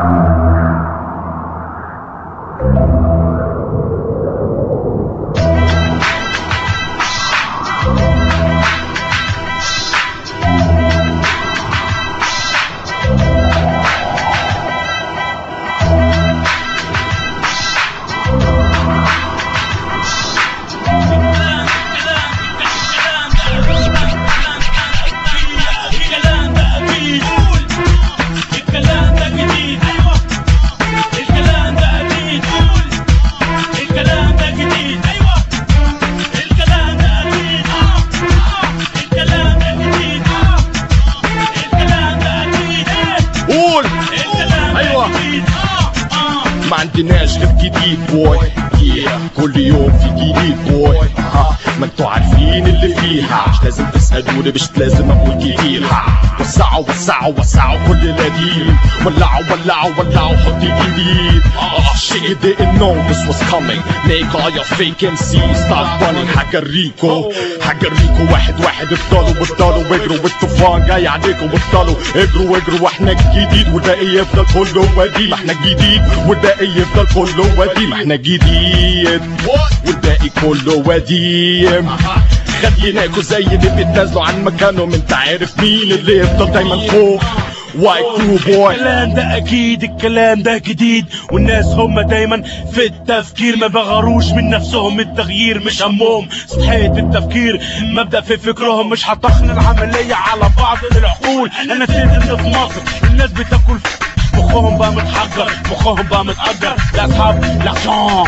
ما عندناش غير جديد بوي كل يوم في جديد بوي ما انتوا عارفين اللي فيها مش لازم تسألوني مش لازم اقول كتير وسعوا وسعوا وسعوا كل القديم ولعوا ولعوا ولعوا حط جديد shit you didn't know this was coming make all your fake MCs start running هجريكوا واحد واحد افضلوا اجروا والطوفان جاي عليكم افضلوا اجروا واحنا الجديد والباقي يفضل كله قديم احنا الجديد والباقي يفضل كله قديم احنا جديد والباقي كله قديم خليناكوا زي اللي بيتنازلوا عن مكانهم انت عارف مين اللي يفضل دايما فوق وايت كرو بوي الكلام ده اكيد الكلام ده جديد والناس هم دايما في التفكير ما بغروش من نفسهم التغيير مش همهم سطحية التفكير مبدأ في فكرهم مش هتخن العملية على بعض العقول انا نسيت ان في مصر الناس بتاكل مخهم بقى متحجر مخهم بقى متأجر لا اصحاب لا صام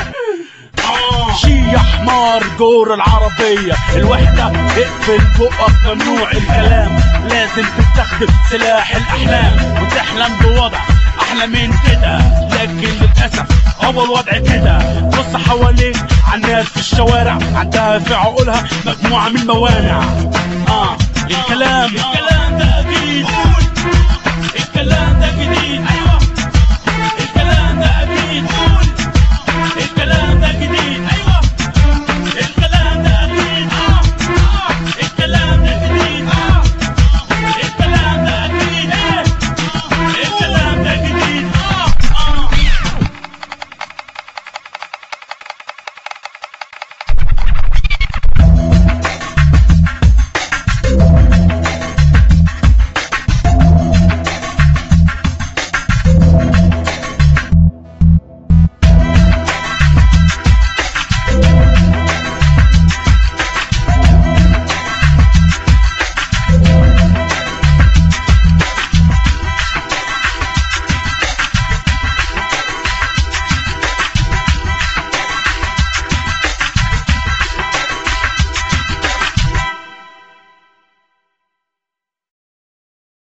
شي يا حمار جور العربية الوحدة اقفل بقك ممنوع الكلام لازم تستخدم سلاح الأحلام وتحلم بوضع أحلى من كده لكن للأسف هو الوضع كده بص حواليك عالناس في الشوارع عندها في عقولها مجموعة من الموانع الكلام ده أكيد الكلام ده جديد